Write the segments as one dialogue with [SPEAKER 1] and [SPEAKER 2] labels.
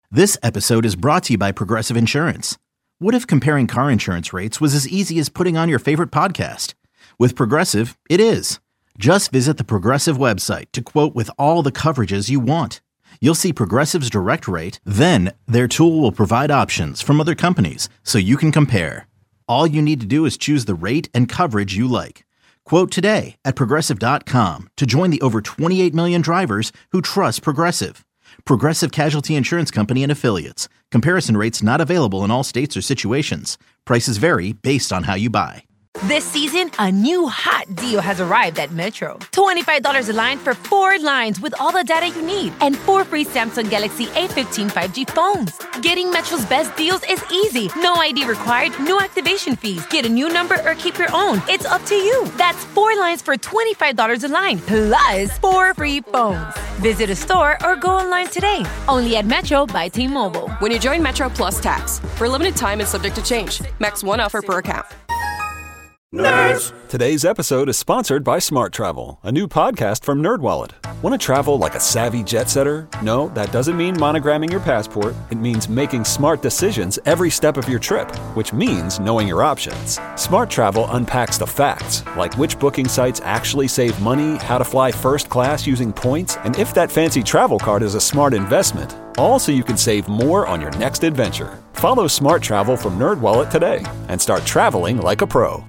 [SPEAKER 1] This episode is brought to you by Progressive Insurance. What if comparing car insurance rates was as easy as putting on your favorite podcast? With Progressive, it is. Just visit the Progressive website to quote with all the coverages you want. You'll see Progressive's direct rate, then their tool will provide options from other companies so you can compare. All you need to do is choose the rate and coverage you like. Quote today at Progressive.com to join the over 28 million drivers who trust Progressive. Progressive Casualty Insurance Company and Affiliates. Comparison rates not available in all states or situations. Prices vary based on how you buy.
[SPEAKER 2] This season, a new hot deal has arrived at Metro. $25 a line for 4 lines with all the data you need and 4 free Samsung Galaxy A15 5G phones. Getting Metro's best deals is easy. No ID required, no activation fees. Get a new number or keep your own. It's up to you. That's 4 lines for $25 a line, plus 4 free phones. Visit a store or go online today. Only at Metro by T-Mobile.
[SPEAKER 3] When you join Metro Plus Tax, for a limited time and subject to change. Max 1 offer per account.
[SPEAKER 4] Nerds! Today's episode is sponsored by Smart Travel, a new podcast from NerdWallet. Want to travel like a savvy jet setter? No, that doesn't mean monogramming your passport. It means making smart decisions every step of your trip, which means knowing your options. Smart Travel unpacks the facts, like which booking sites actually save money, how to fly first class using points, and if that fancy travel card is a smart investment. All so you can save more on your next adventure. Follow Smart Travel from NerdWallet today and start traveling like a pro.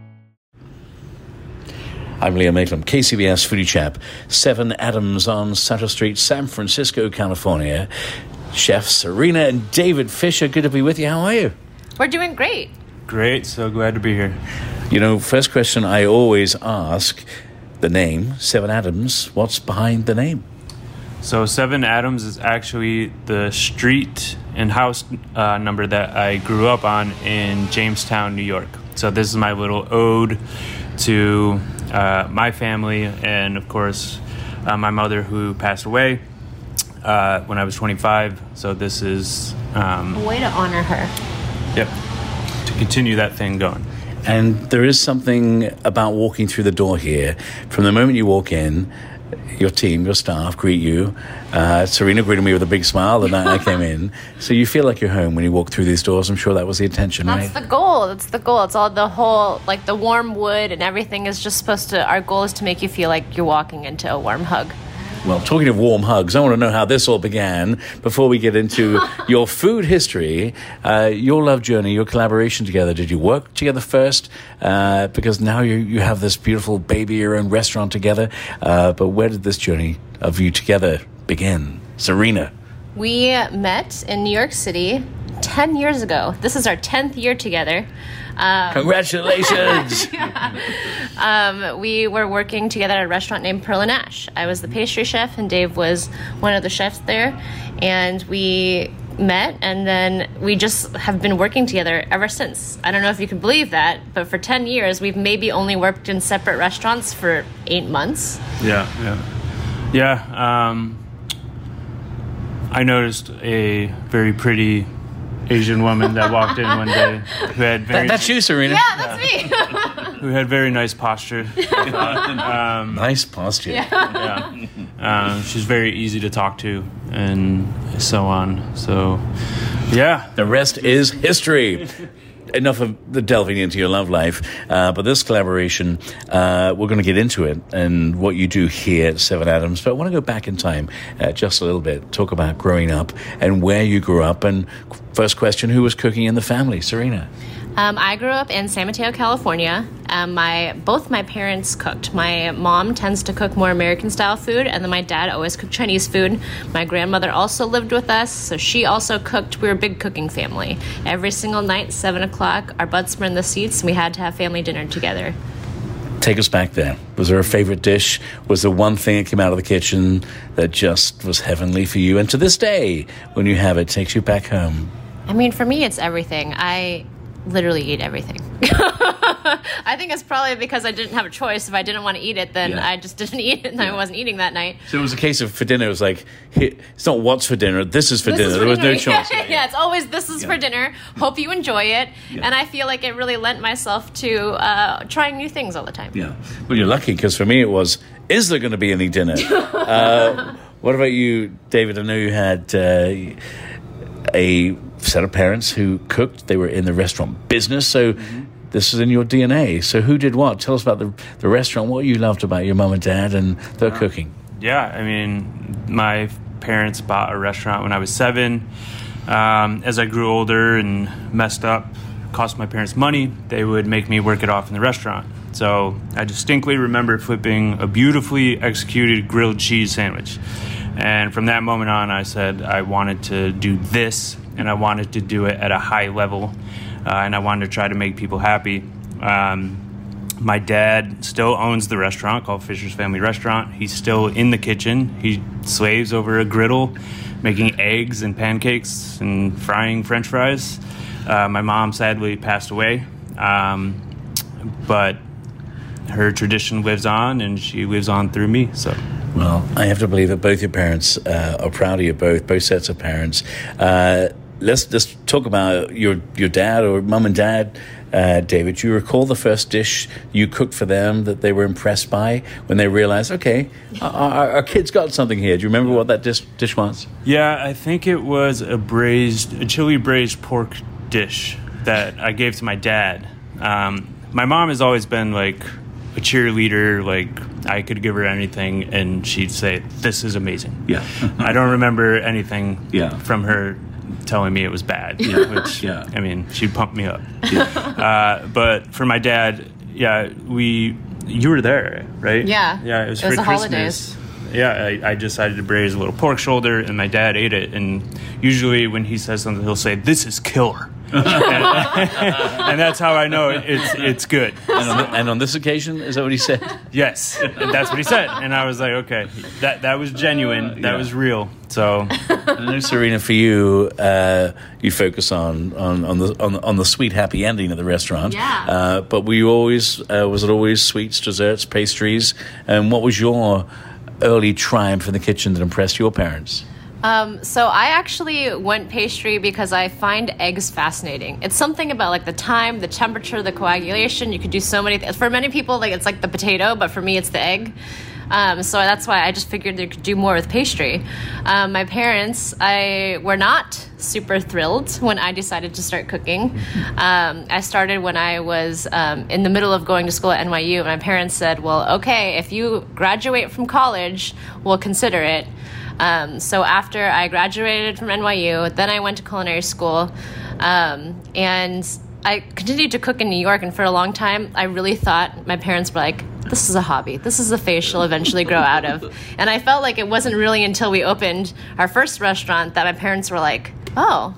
[SPEAKER 5] I'm Liam Maitland, KCBS Foodie Chap, 7 Adams on Sutter Street, San Francisco, California. Chefs Serena and David Fisher, good to be with you. How are you?
[SPEAKER 6] We're doing great.
[SPEAKER 7] Great, so glad to be here.
[SPEAKER 5] You know, first question I always ask, the name, 7 Adams, what's behind the name?
[SPEAKER 7] So 7 Adams is actually the street and house number that I grew up on in Jamestown, New York. So this is my little ode to my family and, of course, my mother who passed away when I was 25. So this is
[SPEAKER 6] a way to honor her.
[SPEAKER 7] Yep, to continue that thing going.
[SPEAKER 5] And there is something about walking through the door here. From the moment you walk in, your team, your staff greet you. Serena greeted me with a big smile the night I came in. So you feel like you're home when you walk through these doors. I'm sure that was the intention, right?
[SPEAKER 6] That's the goal. That's the goal. It's all the whole, like the warm wood and everything is just supposed to, our goal is to make you feel like you're walking into a warm hug.
[SPEAKER 5] Well, talking of warm hugs, I want to know how this all began before we get into your food history, your love journey, your collaboration together. Did you work together first? Because now you have this beautiful baby, your own restaurant together. But where did this journey of you together begin? Serena.
[SPEAKER 6] We met in New York City 10 years ago. This is our 10th year together.
[SPEAKER 5] Congratulations!
[SPEAKER 6] We were working together at a restaurant named Pearl and Ash. I was the pastry chef and Dave was one of the chefs there. And we met and then we just have been working together ever since. I don't know if you can believe that, but for 10 years, we've maybe only worked in separate restaurants for 8 months.
[SPEAKER 7] Yeah. I noticed a very pretty Asian woman that walked in one day who had very...
[SPEAKER 5] That's you, Serena.
[SPEAKER 6] Yeah, that's me.
[SPEAKER 7] Who had very nice posture.
[SPEAKER 5] Nice posture.
[SPEAKER 7] Yeah. She's very easy to talk to and so on. So, yeah.
[SPEAKER 5] The rest is history. Enough of the delving into your love life, but this collaboration, we're going to get into it and what you do here at 7 Adams. But I want to go back in time just a little bit, talk about growing up and where you grew up. And first question, who was cooking in the family? Serena.
[SPEAKER 6] I grew up in San Mateo, California. Both my parents cooked. My mom tends to cook more American-style food, and then my dad always cooked Chinese food. My grandmother also lived with us, so she also cooked. We were a big cooking family. Every single night, 7 o'clock, our butts were in the seats, and we had to have family dinner together.
[SPEAKER 5] Take us back there. Was there a favorite dish? Was there one thing that came out of the kitchen that just was heavenly for you? And to this day, when you have it, takes you back home?
[SPEAKER 6] I mean, for me, it's everything. I literally eat everything. I think it's probably because I didn't have a choice. If I didn't want to eat it, then I just didn't eat it, and I wasn't eating that night.
[SPEAKER 5] So it was a case of for dinner, it was like, it's not what's for dinner, this is for dinner. There was no choice.
[SPEAKER 6] Yeah, it's always this is for dinner. Hope you enjoy it. Yeah. And I feel like it really lent myself to trying new things all the time.
[SPEAKER 5] Yeah. Well, you're lucky, because for me it was, is there going to be any dinner? What about you, David? I know you had... a set of parents who cooked. They were in the restaurant business, so this is in your DNA. So who did what? Tell us about the restaurant, what you loved about your mom and dad and their cooking.
[SPEAKER 7] Yeah, I mean, my parents bought a restaurant when I was 7. As I grew older and messed up, cost my parents money, they would make me work it off in the restaurant. So I distinctly remember flipping a beautifully executed grilled cheese sandwich. And from that moment on, I said I wanted to do this, and I wanted to do it at a high level, and I wanted to try to make people happy. My dad still owns the restaurant called Fisher's Family Restaurant. He's still in the kitchen. He slaves over a griddle, making eggs and pancakes and frying French fries. My mom sadly passed away, but her tradition lives on, and she lives on through me. So,
[SPEAKER 5] well, I have to believe that both your parents are proud of you, both sets of parents. Let's talk about your dad or mum and dad. David, do you recall the first dish you cooked for them that they were impressed by when they realized, okay, our kid's got something here? Do you remember what that dish was?
[SPEAKER 7] Yeah, I think it was a chili braised pork dish that I gave to my dad. My mom has always been like a cheerleader, like I could give her anything and she'd say, "This is amazing." Yeah. I don't remember anything from her telling me it was bad, which, I mean, she'd pump me up. But for my dad, you were there, right?
[SPEAKER 6] Yeah.
[SPEAKER 7] Yeah, it was for
[SPEAKER 6] the
[SPEAKER 7] Christmas.
[SPEAKER 6] Holidays.
[SPEAKER 7] Yeah, I decided to braise a little pork shoulder, and my dad ate it. And usually when he says something, he'll say, "This is killer." and that's how I know it's good.
[SPEAKER 5] And on this occasion, is that what he said?
[SPEAKER 7] Yes, that's what he said. And I was like, okay, that was genuine. That was real. So,
[SPEAKER 5] I know, Serena, for you, you focus on the sweet, happy ending of the restaurant.
[SPEAKER 6] Yeah.
[SPEAKER 5] But were you always was it always sweets, desserts, pastries? And what was your early triumph in the kitchen that impressed your parents?
[SPEAKER 6] So I actually went pastry because I find eggs fascinating. It's something about like the time, the temperature, the coagulation. You could do so many things. For many people, like it's like the potato, but for me, it's the egg. So that's why I just figured they could do more with pastry. My parents, were not super thrilled when I decided to start cooking. I started when I was in the middle of going to school at NYU. And my parents said, "Well, okay, if you graduate from college, we'll consider it." So after I graduated from NYU, then I went to culinary school, and I continued to cook in New York. And for a long time, I really thought my parents were like, "This is a hobby. This is a phase she'll eventually grow out of." And I felt like it wasn't really until we opened our first restaurant that my parents were like, "Oh,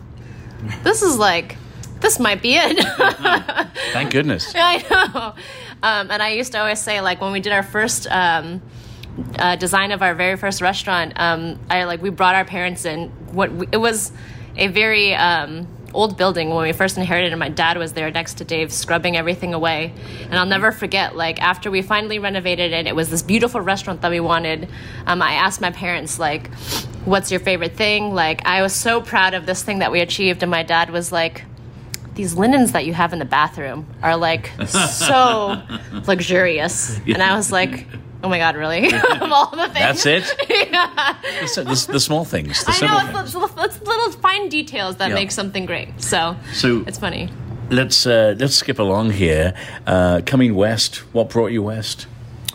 [SPEAKER 6] this might be it."
[SPEAKER 5] Thank goodness.
[SPEAKER 6] I know. And I used to always say, like, when we did our first design of our very first restaurant, we brought our parents in. It was a very old building when we first inherited it, and my dad was there next to Dave scrubbing everything away. And I'll never forget, like, after we finally renovated it, it was this beautiful restaurant that we wanted. I asked my parents, like, "What's your favorite thing?" Like, I was so proud of this thing that we achieved, and my dad was like, "These linens that you have in the bathroom are like so luxurious." And I was like, "Oh my God, really?" Of all the things.
[SPEAKER 5] That's it?
[SPEAKER 6] Yeah.
[SPEAKER 5] The small things. The
[SPEAKER 6] I
[SPEAKER 5] simple
[SPEAKER 6] know,
[SPEAKER 5] things.
[SPEAKER 6] it's little fine details that make something great. So it's funny.
[SPEAKER 5] Let's skip along here. Coming west, what brought you west?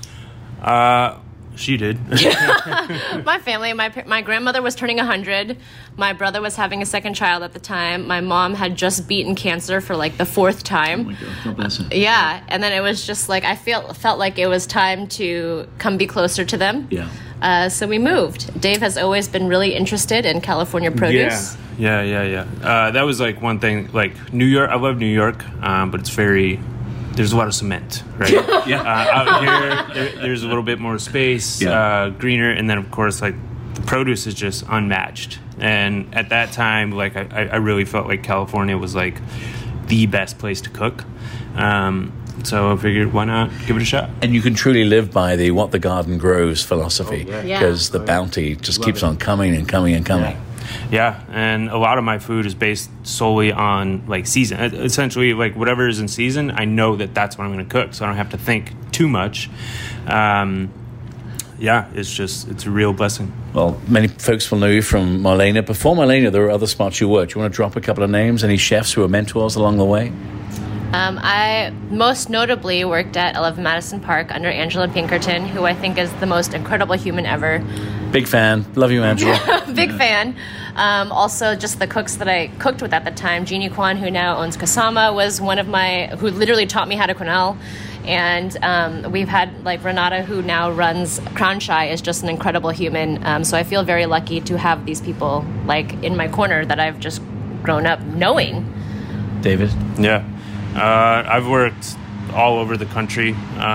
[SPEAKER 7] She did.
[SPEAKER 6] My family, my grandmother was turning 100. My brother was having a second child at the time. My mom had just beaten cancer for like the 4th time.
[SPEAKER 5] Oh my God, God bless her.
[SPEAKER 6] Yeah, and then it was just like I felt like it was time to come be closer to them.
[SPEAKER 5] Yeah.
[SPEAKER 6] So we moved. Dave has always been really interested in California produce.
[SPEAKER 7] Yeah. That was like one thing. Like New York, I love New York, but it's there's a lot of cement, right? Out here, there's a little bit more space, greener, and then of course, like the produce is just unmatched. And at that time, like I really felt like California was like the best place to cook. So I figured, why not give it a shot?
[SPEAKER 5] And you can truly live by the what the garden grows philosophy, because the bounty just keeps on coming and coming and coming.
[SPEAKER 7] Yeah, and a lot of my food is based solely on like season. Essentially, like whatever is in season, I know that that's what I'm going to cook, so I don't have to think too much. it's a real blessing.
[SPEAKER 5] Well, many folks will know you from Marlena. Before Marlena, there were other spots you worked. You want to drop a couple of names? Any chefs who were mentors along the way?
[SPEAKER 6] I most notably worked at 11 Madison Park under Angela Pinkerton, who I think is the most incredible human ever.
[SPEAKER 5] Big fan. Love you, Angela.
[SPEAKER 6] Big fan. Also, just the cooks that I cooked with at the time. Jeannie Kwan, who now owns Kasama, was one of who literally taught me how to quenelle. And we've had like Renata, who now runs Crown Shy, is just an incredible human. So I feel very lucky to have these people like in my corner that I've just grown up knowing.
[SPEAKER 5] David?
[SPEAKER 7] Yeah. I've worked all over the country.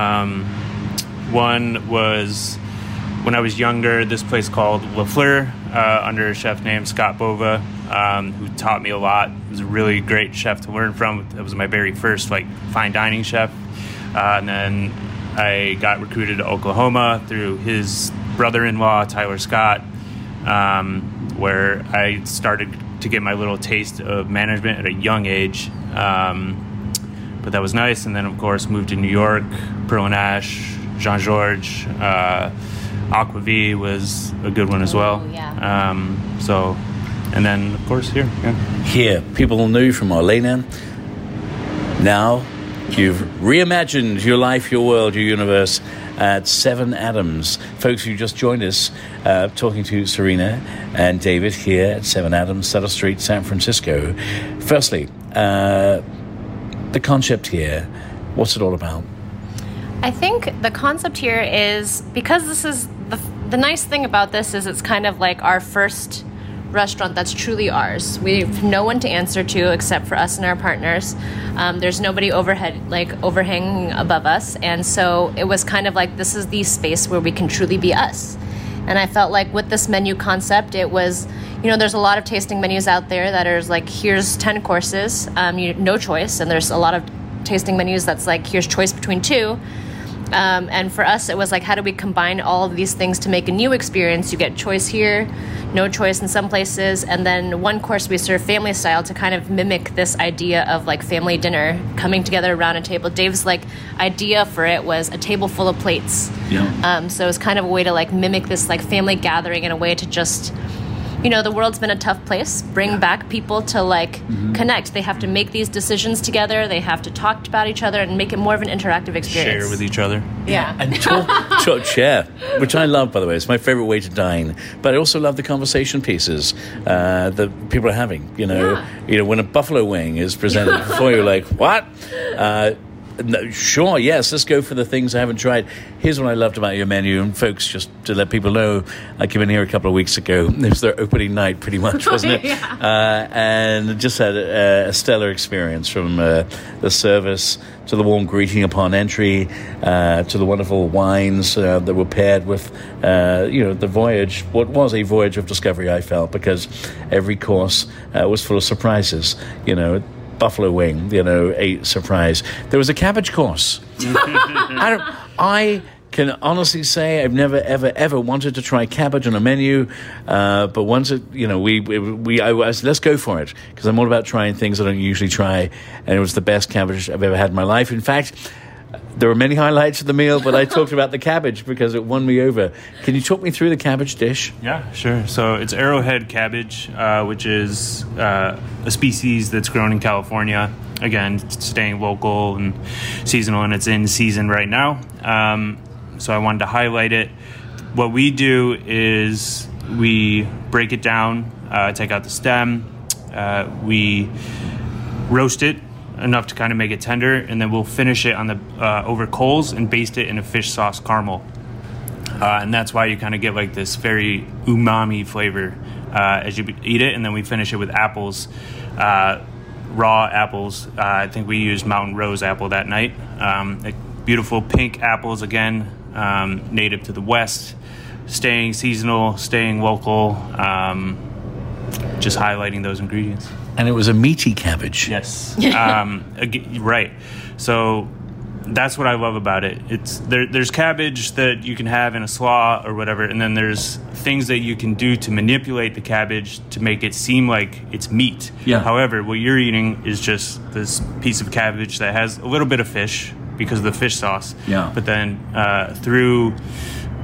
[SPEAKER 7] One was when I was younger, this place called Le Fleur, under a chef named Scott Bova, who taught me a lot. He was a really great chef to learn from. It was my very first fine dining chef. And then I got recruited to Oklahoma through his brother-in-law, Tyler Scott, where I started to get my little taste of management at a young age. But that was nice. And then, of course, moved to New York. Pearl and Ash, Jean-Georges, Aquavie was a good one as well.
[SPEAKER 6] Oh, yeah.
[SPEAKER 7] And then, of course, here. Yeah.
[SPEAKER 5] Here, people knew you from Marlena. Now, you've reimagined your life, your world, your universe at Seven Adams. Folks who just joined us, talking to Serena and David here at Seven Adams, Sutter Street, San Francisco. Firstly, the concept here, what's it all about?
[SPEAKER 6] I think the concept here is, because this is the nice thing about this is it's kind of like our first restaurant that's truly ours. We have no one to answer to except for us and our partners. There's nobody overhanging above us, and so it was kind of like, this is the space where we can truly be us. And I felt like with this menu concept, it was, there's a lot of tasting menus out there that are like, here's 10 courses, no choice, and there's a lot of tasting menus that's like, here's choice between 2. And for us, it was like, how do we combine all of these things to make a new experience? You get choice here, no choice in some places, and then one course we serve family style to kind of mimic this idea of like family dinner, coming together around a table. Dave's idea for it was a table full of plates.
[SPEAKER 5] Yeah.
[SPEAKER 6] So it's kind of a way to mimic this family gathering, in a way to just, the world's been a tough place. Bring back people to connect. They have to make these decisions together. They have to talk about each other and make it more of an interactive experience.
[SPEAKER 7] Share with each other.
[SPEAKER 6] Yeah.
[SPEAKER 5] And talk share, which I love, by the way. It's my favorite way to dine. But I also love the conversation pieces that people are having. When a buffalo wing is presented before you, what? No, sure, yes, let's go for the things I haven't tried. Here's what I loved about your menu, and folks, just to let people know, I came in here a couple of weeks ago. It was their opening night, pretty much, wasn't it?
[SPEAKER 6] Yeah.
[SPEAKER 5] And just had a stellar experience, from the service to the warm greeting upon entry, to the wonderful wines that were paired with, the voyage. What was a voyage of discovery, I felt, because every course was full of surprises, buffalo wing, a surprise. There was a cabbage course. I can honestly say I've never, ever wanted to try cabbage on a menu, but once I was, let's go for it, because I'm all about trying things I don't usually try, and it was the best cabbage I've ever had in my life. In fact, there were many highlights of the meal, but I talked about the cabbage because it won me over. Can you talk me through the cabbage dish?
[SPEAKER 7] Yeah, sure. So it's arrowhead cabbage, which is a species that's grown in California. Again, staying local and seasonal, and it's in season right now. So I wanted to highlight it. What we do is we break it down, take out the stem, we roast it enough to kind of make it tender, and then we'll finish it on the over coals and baste it in a fish sauce caramel. And that's why you kind of get this very umami flavor as you eat it. And then we finish it with apples, raw apples. I think we used Mountain Rose apple that night. Beautiful pink apples, again, native to the West, staying seasonal, staying local, just highlighting those ingredients.
[SPEAKER 5] And it was a meaty cabbage.
[SPEAKER 7] Yes. Right. So that's what I love about it. There's cabbage that you can have in a slaw or whatever, and then there's things that you can do to manipulate the cabbage to make it seem like it's meat.
[SPEAKER 5] Yeah.
[SPEAKER 7] However, what you're eating is just this piece of cabbage that has a little bit of fish because of the fish sauce.
[SPEAKER 5] Yeah.
[SPEAKER 7] But then through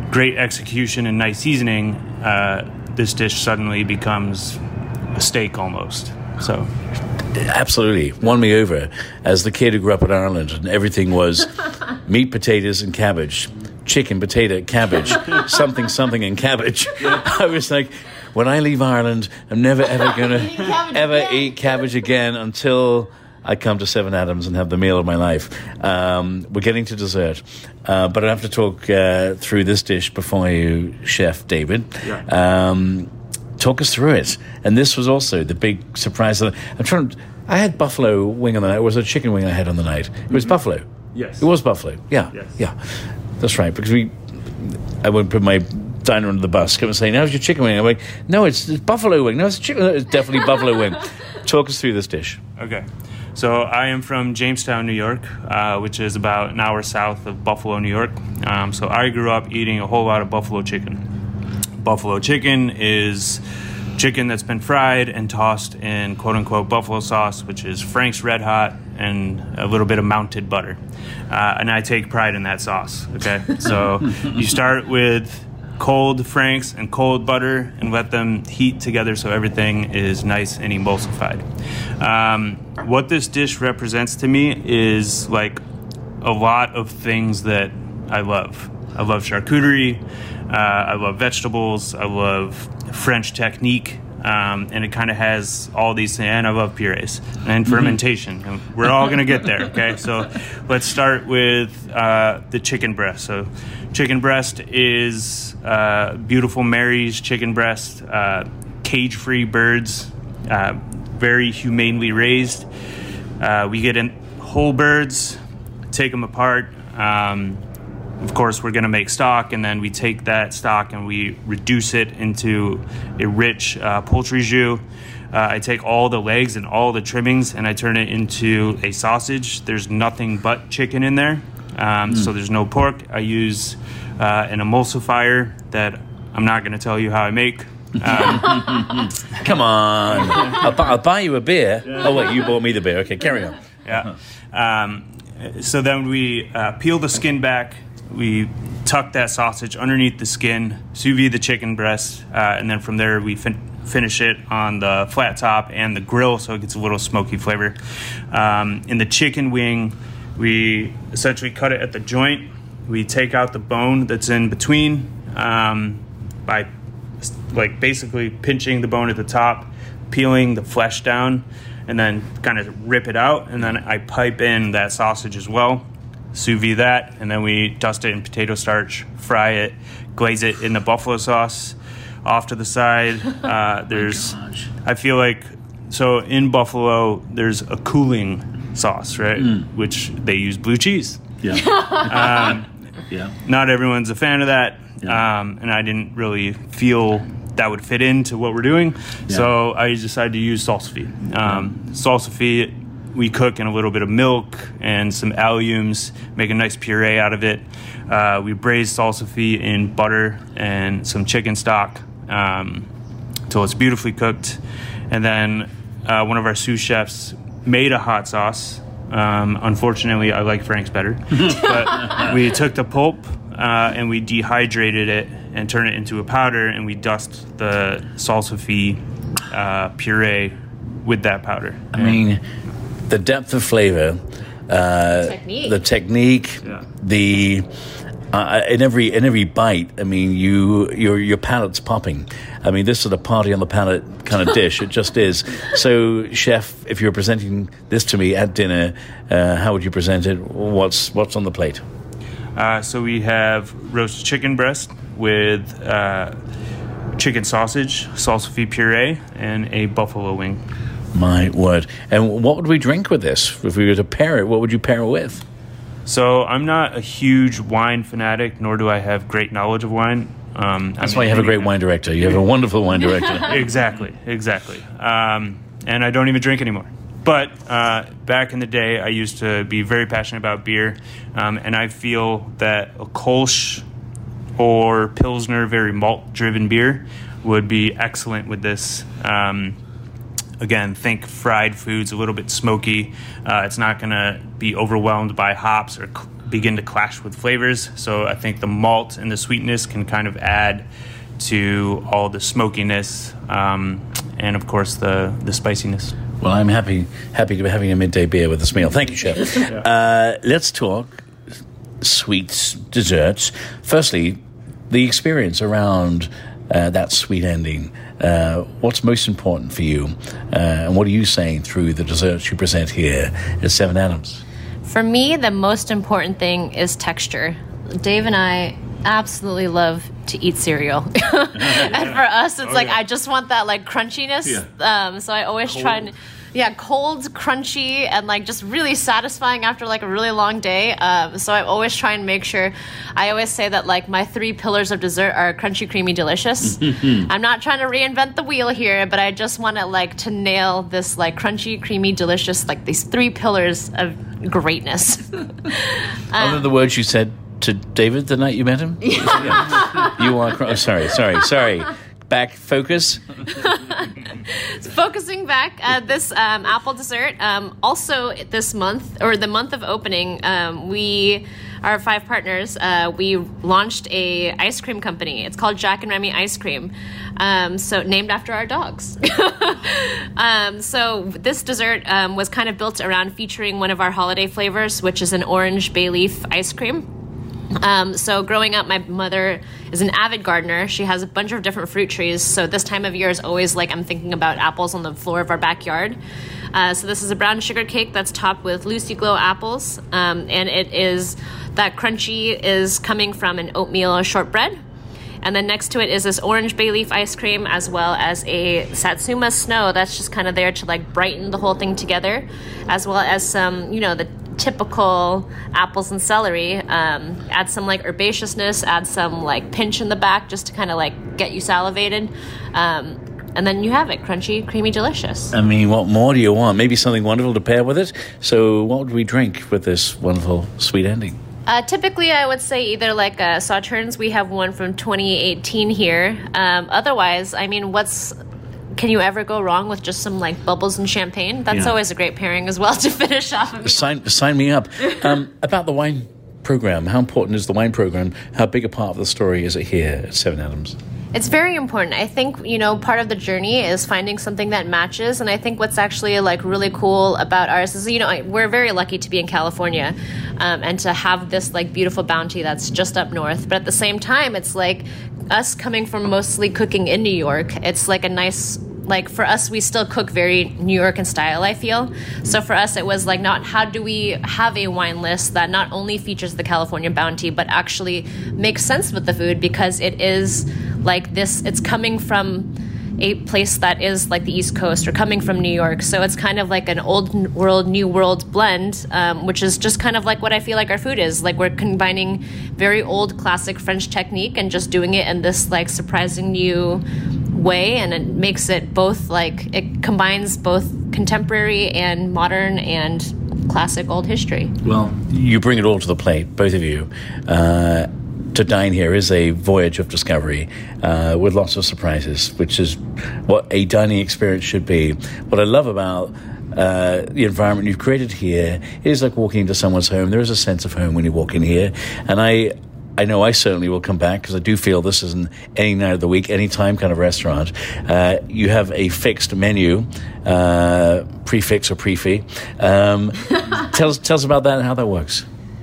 [SPEAKER 7] great execution and nice seasoning, this dish suddenly becomes a steak almost. So,
[SPEAKER 5] absolutely won me over as the kid who grew up in Ireland, and everything was meat, potatoes, and cabbage. Chicken, potato, cabbage, something, and cabbage. I was like, when I leave Ireland, I'm never ever going to eat cabbage again until I come to Seven Adams and have the meal of my life. We're getting to dessert, but I have to talk through this dish before you, Chef David.
[SPEAKER 7] Yeah.
[SPEAKER 5] Talk us through it. And this was also the big surprise. I had buffalo wing on the night. It was a chicken wing I had on the night. It was buffalo.
[SPEAKER 7] Yes.
[SPEAKER 5] It was buffalo. Yeah.
[SPEAKER 7] Yes.
[SPEAKER 5] Yeah. That's right. Because I wouldn't put my diner under the bus. Come and say, "How's your chicken wing?" I'm like, "No, it's buffalo wing. No, it's chicken. No, it's definitely buffalo wing." Talk us through this dish.
[SPEAKER 7] Okay. So I am from Jamestown, New York, which is about an hour south of Buffalo, New York. So I grew up eating a whole lot of buffalo chicken. Buffalo chicken is chicken that's been fried and tossed in quote-unquote buffalo sauce, which is Frank's Red Hot and a little bit of melted butter. And I take pride in that sauce, okay? So you start with cold Frank's and cold butter and let them heat together so everything is nice and emulsified. What this dish represents to me is like a lot of things that I love. I love charcuterie, I love vegetables, I love French technique, and it kind of has all these things, and I love purees and fermentation. And we're all going to get there, okay? So let's start with the chicken breast. So chicken breast is beautiful Mary's chicken breast, cage-free birds, very humanely raised. We get in whole birds, take them apart. Of course, we're going to make stock, and then we take that stock and we reduce it into a rich poultry jus. I take all the legs and all the trimmings, and I turn it into a sausage. There's nothing but chicken in there, so there's no pork. I use an emulsifier that I'm not going to tell you how I make.
[SPEAKER 5] Come on. I'll buy you a beer. Oh, wait, you bought me the beer. Okay, carry on.
[SPEAKER 7] Yeah. So then we peel the skin back. We tuck that sausage underneath the skin, sous vide the chicken breast, and then from there we finish it on the flat top and the grill so it gets a little smoky flavor. In the chicken wing, we essentially cut it at the joint. We take out the bone that's in between by basically pinching the bone at the top, peeling the flesh down, and then kind of rip it out, and then I pipe in that sausage as well, sous vide that, and then we dust it in potato starch, fry it, glaze it in the buffalo sauce. Off to the side, I feel like, so in Buffalo, there's a cooling sauce, right? Which they use blue cheese.
[SPEAKER 5] Yeah.
[SPEAKER 7] Not everyone's a fan of that,
[SPEAKER 5] Yeah.
[SPEAKER 7] and I didn't really feel that would fit into what we're doing, so I decided to use salsify. Salsify, we cook in a little bit of milk and some alliums, make a nice puree out of it. We braise salsify in butter and some chicken stock till it's beautifully cooked. And then one of our sous chefs made a hot sauce. Unfortunately, I like Frank's better. But we took the pulp and we dehydrated it and turned it into a powder, and we dust the salsify puree with that powder.
[SPEAKER 5] I mean, the depth of flavor, the technique, in every bite. I mean, your palate's popping. I mean, this is a party on the palate kind of dish. It just is. So, chef, if you were presenting this to me at dinner, how would you present it? What's on the plate?
[SPEAKER 7] So we have roasted chicken breast with chicken sausage, salsify puree, and a buffalo wing.
[SPEAKER 5] My word. And what would we drink with this? If we were to pair it, what would you pair it with?
[SPEAKER 7] So I'm not a huge wine fanatic, nor do I have great knowledge of wine.
[SPEAKER 5] That's why you have a great wine director. You have a wonderful wine director.
[SPEAKER 7] Exactly. And I don't even drink anymore. But back in the day, I used to be very passionate about beer, and I feel that a Kolsch or Pilsner, very malt-driven beer, would be excellent with this. Again, think fried foods, a little bit smoky. It's not going to be overwhelmed by hops or begin to clash with flavors. So I think the malt and the sweetness can kind of add to all the smokiness and, of course, the spiciness.
[SPEAKER 5] Well, I'm happy to be having a midday beer with this meal. Thank you, Chef. Let's talk sweets, desserts. Firstly, the experience around that sweet ending. What's most important for you? And what are you saying through the desserts you present here at Seven Adams?
[SPEAKER 6] For me, the most important thing is texture. Dave and I absolutely love to eat cereal. And for us, it's I just want that crunchiness. Yeah. So I always try and... Yeah, cold, crunchy, and just really satisfying after a really long day. So I always try and make sure. I always say that my 3 pillars of dessert are crunchy, creamy, delicious. I'm not trying to reinvent the wheel here, but I just want to nail this crunchy, creamy, delicious, these 3 pillars of greatness.
[SPEAKER 5] Other than the words you said to David the night you met him. You are. Sorry. Back, focus.
[SPEAKER 6] Focusing back, this apple dessert. Also, this month, or the month of opening, we, our 5 partners, we launched a ice cream company. It's called Jack and Remy Ice Cream. So named after our dogs. So this dessert was kind of built around featuring one of our holiday flavors, which is an orange bay leaf ice cream. So growing up, my mother is an avid gardener. She has a bunch of different fruit trees. So this time of year is always I'm thinking about apples on the floor of our backyard. So this is a brown sugar cake that's topped with Lucy Glow apples. And it is, that crunchy is coming from an oatmeal shortbread. And then next to it is this orange bay leaf ice cream, as well as a Satsuma snow that's just kind of there to brighten the whole thing together, as well as some, the typical apples and celery. Add some herbaceousness, add some pinch in the back just to kind of get you salivated. And then you have it, crunchy, creamy, delicious.
[SPEAKER 5] I mean, what more do you want? Maybe something wonderful to pair with it. So what would we drink with this wonderful sweet ending?
[SPEAKER 6] Typically, I would say either Sauternes. We have one from 2018 here. Otherwise, I mean, can you ever go wrong with just some bubbles and champagne? That's always a great pairing as well to finish off a meal.
[SPEAKER 5] Sign me up. About the wine program, how important is the wine program? How big a part of the story is it here at Seven Adams?
[SPEAKER 6] It's very important. I think, part of the journey is finding something that matches. And I think what's actually really cool about ours is, we're very lucky to be in California and to have this beautiful bounty that's just up north. But at the same time, it's us coming from mostly cooking in New York. It's a nice, for us, we still cook very New York in style, I feel. So for us, it was not how do we have a wine list that not only features the California bounty, but actually makes sense with the food, because it is this, it's coming from a place that is the East Coast, or coming from New York. So it's kind of an old world, new world blend, which is just kind of what I feel our food is. We're combining very old classic French technique and just doing it in this surprising new way, and it makes it both it combines both contemporary and modern and classic old history.
[SPEAKER 5] Well, you bring it all to the plate, both of you. To dine here is a voyage of discovery with lots of surprises, which is what a dining experience should be. What I love about the environment you've created here is walking into someone's home. There is a sense of home when you walk in here, and I know I certainly will come back, because I do feel this isn't any night of the week, any time kind of restaurant. You have a fixed menu, prefix or pre-fee. Tell us about that and how that works.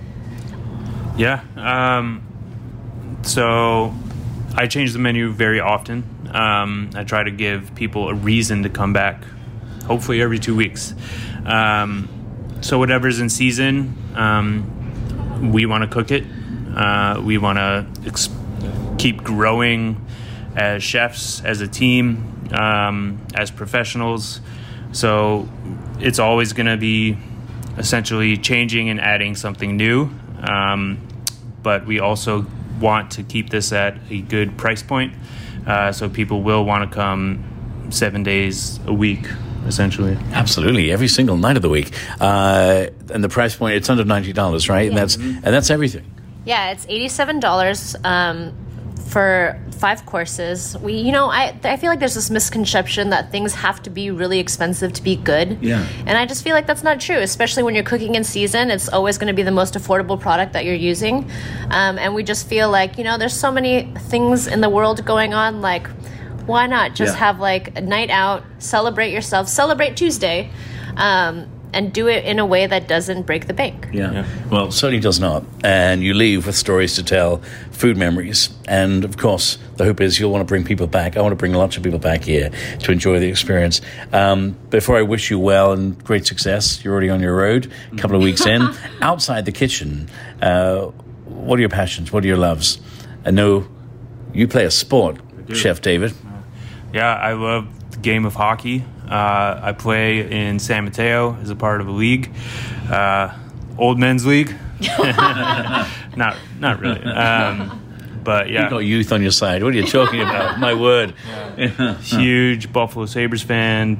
[SPEAKER 7] Yeah. So I change the menu very often. I try to give people a reason to come back, hopefully every 2 weeks. So whatever's in season, we want to cook it. We want to keep growing as chefs, as a team, as professionals. So it's always going to be essentially changing and adding something new. But we also want to keep this at a good price point, so people will want to come 7 days a week, essentially.
[SPEAKER 5] Absolutely, every single night of the week. And the price point, it's under $90, right? Yeah. And that's everything.
[SPEAKER 6] Yeah, it's $87 for 5 courses. I feel like there's this misconception that things have to be really expensive to be good.
[SPEAKER 5] Yeah.
[SPEAKER 6] And I just feel like that's not true, especially when you're cooking in season. It's always going to be the most affordable product that you're using. And we just feel like, there's so many things in the world going on, like, why not just have like a night out, celebrate yourself, celebrate Tuesday, and do it in a way that doesn't break the bank.
[SPEAKER 5] Yeah. Well, certainly does not. And you leave with stories to tell, food memories. And, of course, the hope is you'll want to bring people back. I want to bring lots of people back here to enjoy the experience. Before I wish you well and great success, you're already on your road, a couple of weeks in. Outside the kitchen, what are your passions? What are your loves? I know you play a sport, Chef David.
[SPEAKER 7] Yeah, I love the game of hockey. I play in San Mateo as a part of a league, old men's league. not really. But yeah,
[SPEAKER 5] You've got youth on your side. What are you talking about? My word.
[SPEAKER 7] Huge Buffalo Sabres fan.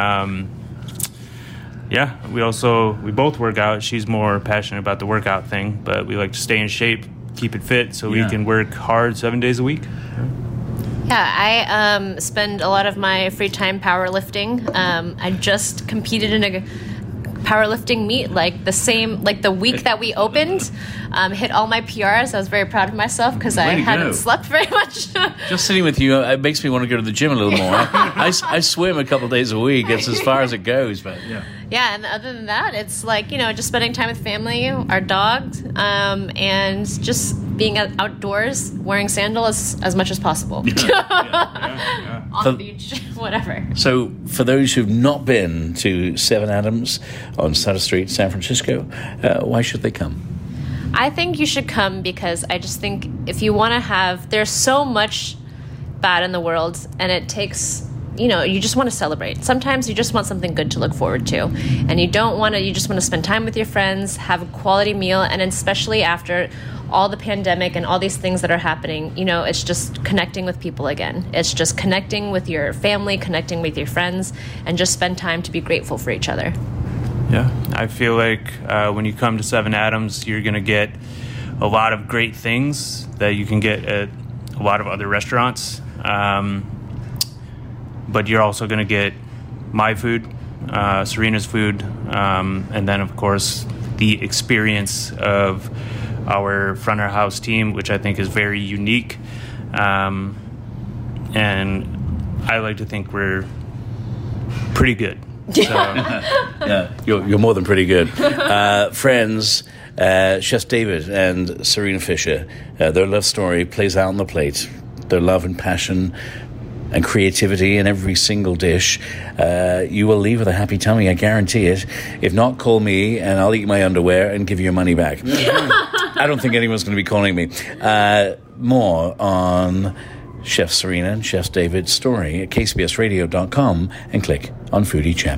[SPEAKER 7] We both work out. She's more passionate about the workout thing, but we like to stay in shape, keep it fit, so we can work hard 7 days a week.
[SPEAKER 6] Yeah, I spend a lot of my free time powerlifting. I just competed in a powerlifting meet the week that we opened. Hit all my PRs. I was very proud of myself because I hadn't slept very much.
[SPEAKER 5] Just sitting with you, it makes me want to go to the gym a little more. I swim a couple of days a week. It's as far as it goes, but yeah.
[SPEAKER 6] Yeah, and other than that, it's like, just spending time with family, our dogs, and just being outdoors, wearing sandals as much as possible. On the beach, whatever.
[SPEAKER 5] So, for those who've not been to Seven Adams on Sutter Street, San Francisco, why should they come?
[SPEAKER 6] I think you should come because I just think if you want to there's so much bad in the world, and it takes... you just want to celebrate. Sometimes you just want something good to look forward to. And you just want to spend time with your friends, have a quality meal, and especially after all the pandemic and all these things that are happening, it's just connecting with people again. It's just connecting with your family, connecting with your friends, and just spend time to be grateful for each other.
[SPEAKER 7] Yeah, I feel like when you come to Seven Adams, you're going to get a lot of great things that you can get at a lot of other restaurants. But you're also going to get my food, Serena's food, and then, of course, the experience of our front of house team, which I think is very unique. And I like to think we're pretty good. So.
[SPEAKER 5] Yeah, you're more than pretty good. Friends, Chef David and Serena Fisher, their love story plays out on the plate. Their love and passion and creativity in every single dish. You will leave with a happy tummy, I guarantee it. If not, call me and I'll eat my underwear and give you your money back. I don't think anyone's going to be calling me. More on Chef Serena and Chef David's story at kcbsradio.com and click on Foodie Chap.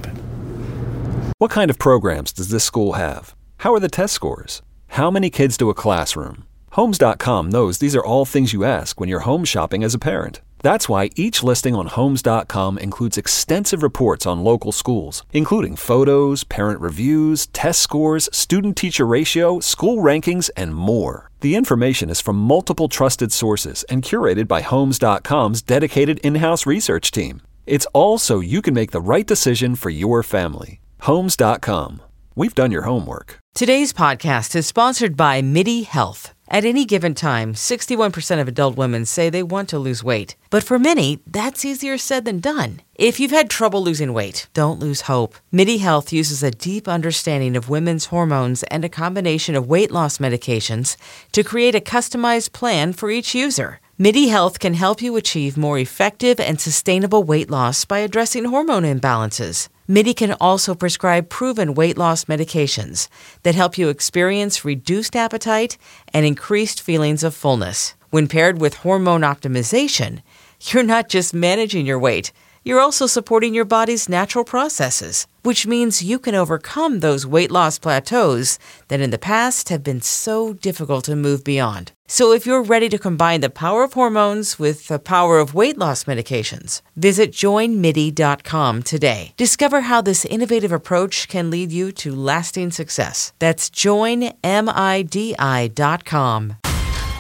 [SPEAKER 4] What kind of programs does this school have? How are the test scores? How many kids do a classroom? Homes.com knows these are all things you ask when you're home shopping as a parent. That's why each listing on Homes.com includes extensive reports on local schools, including photos, parent reviews, test scores, student-teacher ratio, school rankings, and more. The information is from multiple trusted sources and curated by Homes.com's dedicated in-house research team. It's all so you can make the right decision for your family. Homes.com. We've done your homework.
[SPEAKER 8] Today's podcast is sponsored by MIDI Health. At any given time, 61% of adult women say they want to lose weight. But for many, that's easier said than done. If you've had trouble losing weight, don't lose hope. MIDI Health uses a deep understanding of women's hormones and a combination of weight loss medications to create a customized plan for each user. MIDI Health can help you achieve more effective and sustainable weight loss by addressing hormone imbalances. MIDI can also prescribe proven weight loss medications that help you experience reduced appetite and increased feelings of fullness. When paired with hormone optimization, you're not just managing your weight, you're also supporting your body's natural processes, which means you can overcome those weight loss plateaus that in the past have been so difficult to move beyond. So if you're ready to combine the power of hormones with the power of weight loss medications, visit joinmidi.com today. Discover how this innovative approach can lead you to lasting success. That's joinmidi.com.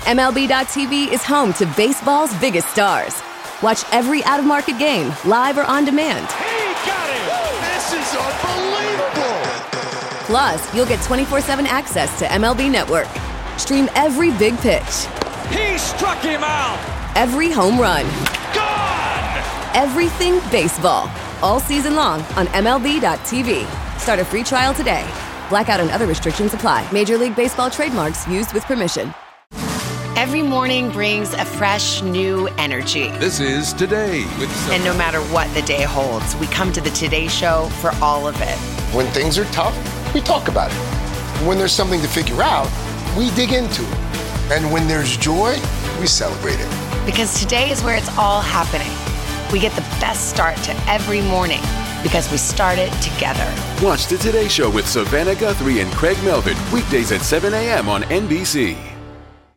[SPEAKER 9] MLB.tv is home to baseball's biggest stars. Watch every out-of-market game, live or on demand.
[SPEAKER 10] He got it! This is unbelievable!
[SPEAKER 9] Plus, you'll get 24/7 access to MLB Network. Stream every big pitch.
[SPEAKER 10] He struck him out!
[SPEAKER 9] Every home run.
[SPEAKER 10] Gone!
[SPEAKER 9] Everything baseball. All season long on MLB.tv. Start a free trial today. Blackout and other restrictions apply. Major League Baseball trademarks used with permission.
[SPEAKER 11] Every morning brings a fresh, new energy.
[SPEAKER 12] This is Today with Sophie.
[SPEAKER 11] And no matter what the day holds, we come to the Today Show for all of it.
[SPEAKER 13] When things are tough, we talk about it. When there's something to figure out, we dig into it. And when there's joy, we celebrate it.
[SPEAKER 11] Because today is where it's all happening. We get the best start to every morning because we start it together.
[SPEAKER 12] Watch the Today Show with Savannah Guthrie and Craig Melvin weekdays at 7 a.m. on NBC.